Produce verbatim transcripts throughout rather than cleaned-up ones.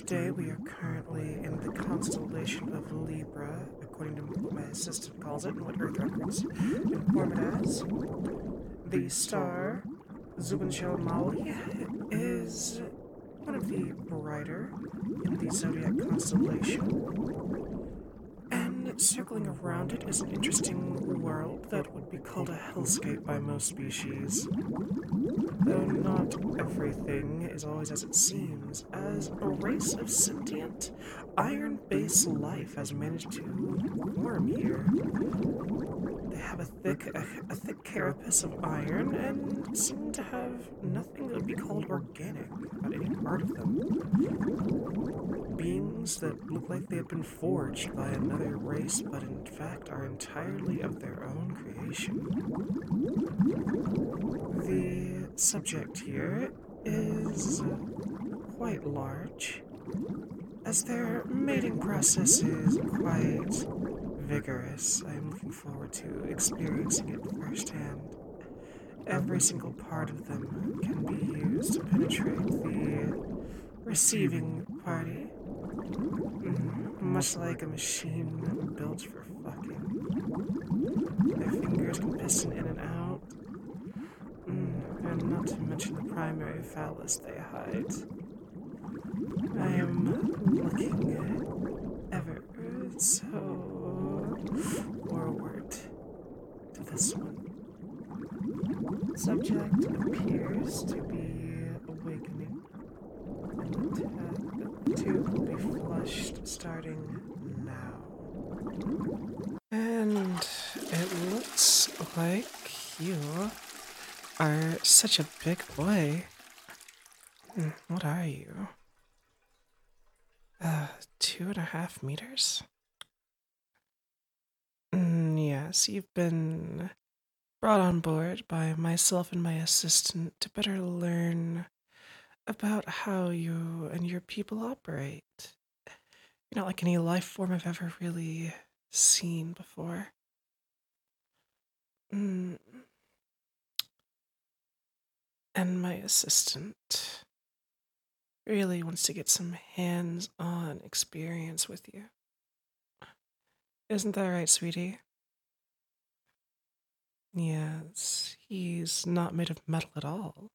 today we are currently in the constellation of Libra, according to what my assistant calls it and what Earth records inform it as. The star, Zubinshel Mali, is one of the brighter in the zodiac constellation. And circling around it is an interesting world that would be called a hellscape by most species. Though not everything is always as it seems, as a race of sentient, iron-based life has managed to form here. They have a thick, a, a thick carapace of iron and seem to have nothing that would be called organic about any part of them. Beings that look like they have been forged by another race, but in fact are entirely of their own creation. The subject here is quite large, as their mating process is quite vigorous. I am looking forward to experiencing it firsthand. Every single part of them can be used to penetrate the receiving party, mm, much like a machine built for fucking. Their fingers can piston in and out. Mm, and not to mention the primary phallus they hide. I am looking ever so forward to this one. Subject appears to be awakening, and the, tab- the tube will be flushed starting now. And it looks like you are such a big boy. What are you? Uh, two and a half meters? Mm, yes, you've been brought on board by myself and my assistant to better learn about how you and your people operate. You're not like any life form I've ever really seen before. Mm. And my assistant really wants to get some hands-on experience with you. Isn't that right, sweetie? Yes, he's not made of metal at all.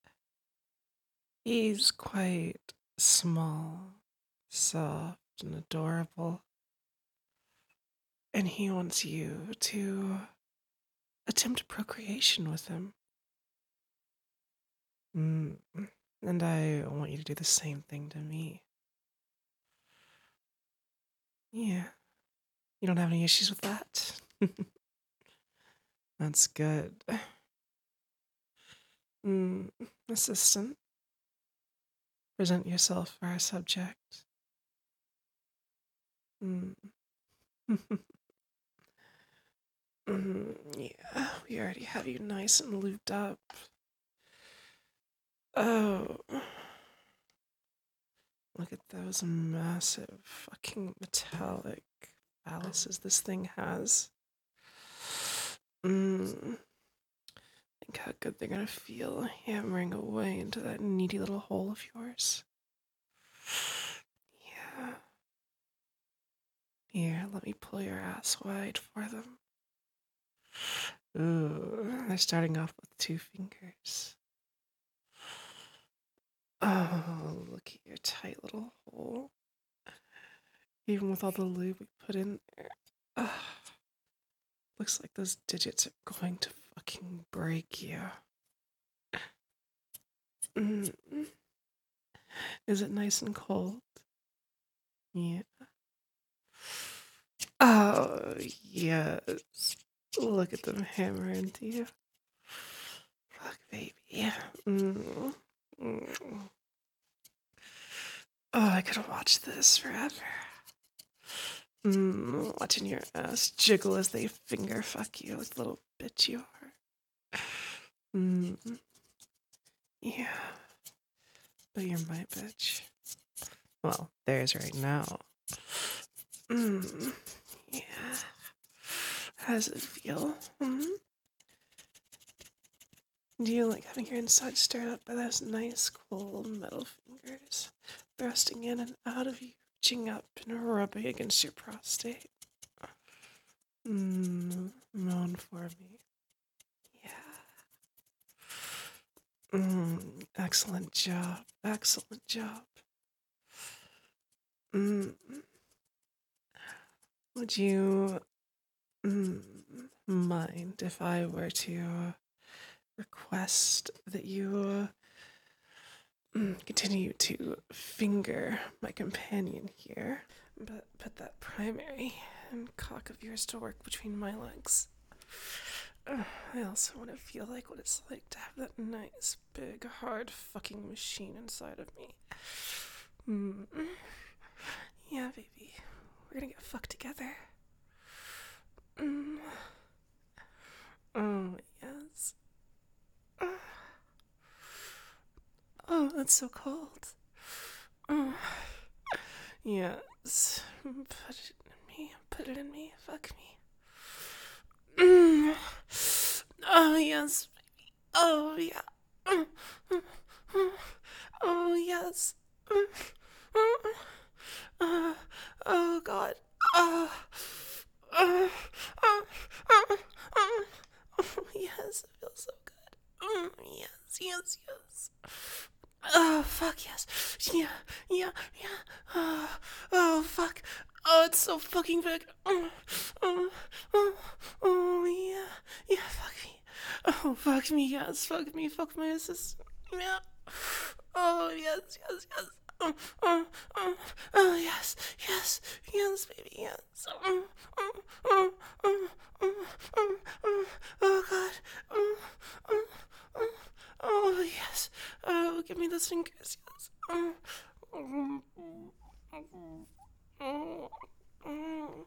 He's quite small, soft, and adorable. And he wants you to attempt procreation with him. Mm. And I want you to do the same thing to me. Yeah. You don't have any issues with that? That's good. Mm. Assistant, present yourself for our subject. Mm. Mm, yeah, we already have you nice and lubed up. Oh. Look at those massive fucking metallic phalluses this thing has. Mmm. Think how good they're gonna feel hammering away into that needy little hole of yours. Yeah. Here, let me pull your ass wide for them. Ooh, they're starting off with two fingers. Oh, look at your tight little hole. Even with all the lube we put in there. Ugh. Looks like those digits are going to fucking break you. Mm. Is it nice and cold? Yeah. Oh, yes. Look at them hammer into you. Fuck, baby. Mm. Mm. Oh, I could watch this forever. Mm, watching your ass jiggle as they finger fuck you like the little bitch you are. Mm. Yeah. But you're my bitch. Well, there's right now. Mm. Yeah. How does it feel? Mm? Do you like having your inside stirred up by those nice, cold metal fingers? thrusting in and out of you, reaching up and rubbing against your prostate. Mmm, moan for me. Yeah. Mmm, excellent job, excellent job. Mmm. Would you mm, mind if I were to request that you mm, continue to finger my companion here, but put that primary and cock of yours to work between my legs? Uh, I also want to feel like what it's like to have that nice, big, hard fucking machine inside of me. Mm. Yeah, baby. We're gonna get fucked together. Mm. Oh, yes. Oh, that's so cold. Oh. Yes. Put it in me. Put it in me. Fuck me. Mm. Oh, yes. Oh, yeah. Oh, yes. Uh, oh, God. Oh. Uh, uh, uh, uh, oh, yes, it feels so good. Mm, yes, yes, yes. Oh, fuck, yes. Yeah, yeah, yeah. Oh, oh fuck. Oh, it's so fucking big. Oh, oh, oh, oh, yeah. Yeah, fuck me. Oh, fuck me, yes. Fuck me, fuck my assistant. Yeah. Oh, yes, yes, yes. Oh, oh, oh, oh, yes, yes, yes, baby, yes. Oh, oh, oh, oh, oh, oh, oh, oh, God. Oh, oh, oh, oh, yes. Oh, give me those fingers, yes. Oh, oh, oh, oh, oh.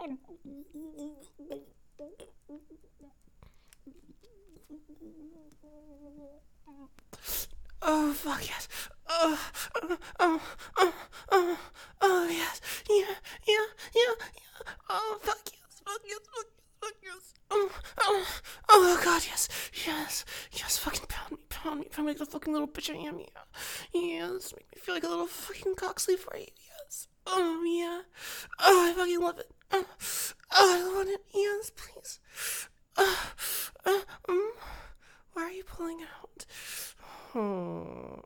Oh, fuck, yes. Oh, oh, oh, oh, oh, oh, yes. Yeah, yeah, yeah, yeah. Oh, fuck, yes, fuck, yes, fuck, yes, fuck, yes. Oh, oh, oh, God, yes, yes, yes, fucking pound me, pound me, pound me like the fucking little bitch I am, yeah. Yes, make me feel like a little fucking cocksley for you, yes. Oh, yeah. Oh, I fucking love it. Oh, oh I want it, yes, please. Oh, uh, um, why are you pulling out? Oh.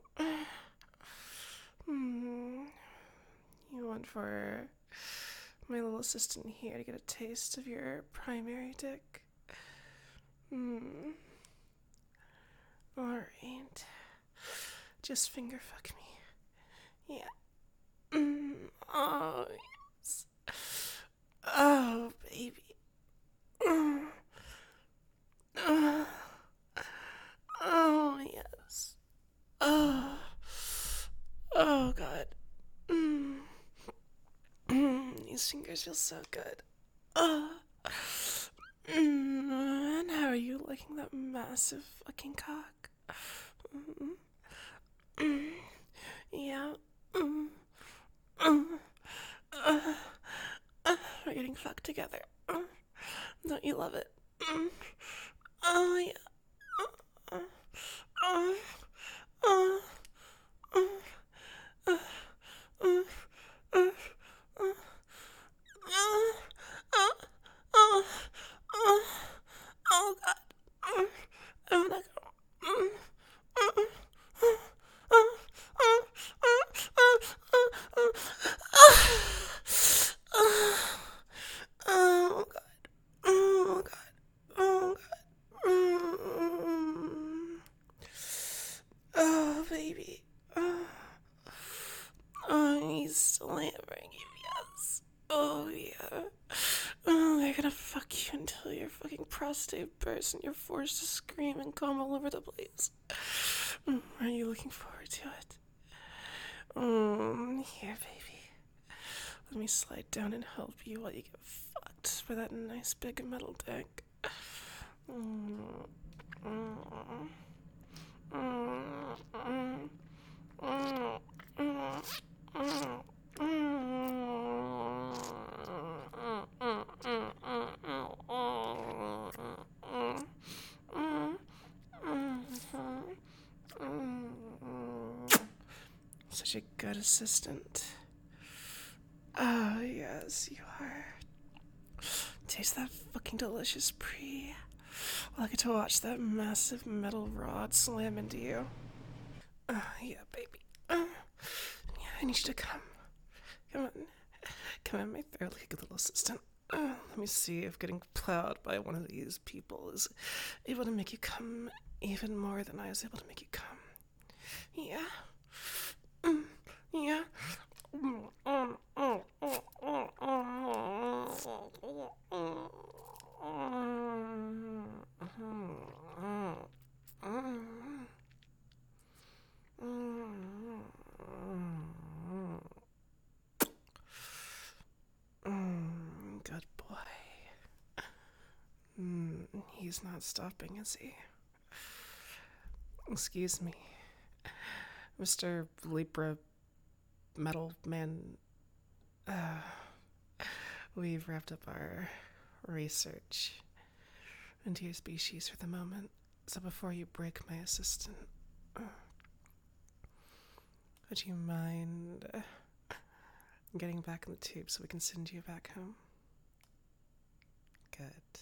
Hmm. You want for my little assistant here to get a taste of your primary dick? Hmm. Alright. Just finger fuck me. Yeah. Mm. Oh, yes. Oh, baby. Mm. Uh. Oh, yes. Oh. Oh, God. Mm. Mm. These fingers feel so good. Oh. Mm. And how are you liking that massive fucking cock? Mm. Mm. Yeah. Mm. Mm. Uh. Uh. We're getting fucked together. Uh. Don't you love it? Mm. Oh, yeah. Uh. Uh. Uh. Uh. Uh. Uh. Uh. Uh. Uh, uh, uh, uh, oh God. Mm, I'm not gonna. Mm, mm, mm, mm, mm, mm, mm, mm, mm. Oh God. Oh God. Oh God. Mm. Oh baby. Oh, oh he's still hammering you. Yes. Oh yeah. Oh, they're gonna fuck you until your fucking prostate bursts and you're forced to scream and come all over the place. Mm, are you looking forward to it? Mm, here, baby. Let me slide down and help you while you get fucked by that nice big metal dick. Mm, mm, mm, mm, mm, mm, mm. Such such a good assistant. Oh, yes, you are. Taste that fucking delicious Brie. Well, I get to watch that massive metal rod slam into you. Uh, yeah, baby. Uh, yeah, I need you to come. Come on. Come on, my fairly good little assistant. Uh, let me see if getting plowed by one of these people is able to make you come even more than I was able to make you come. Yeah. Mm, yeah. Good boy. Mm, he's not stopping, is he? Excuse me, Mister Libra Metal Man. Uh, we've wrapped up our research into your species for the moment, so before you break my assistant, uh, would you mind uh, getting back in the tube so we can send you back home? Good.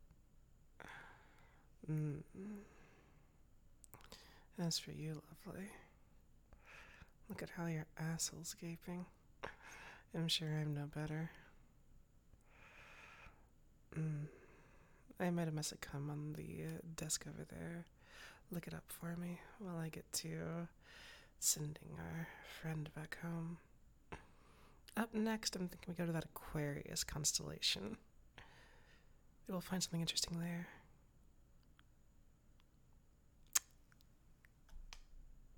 Mm. As for you, lovely, look at how your asshole's gaping. I'm sure I'm no better. Mm. I made a mess of cum on the uh, desk over there. Look it up for me while I get to sending our friend back home. Up next, I'm thinking we go to that Aquarius constellation. We'll find something interesting there.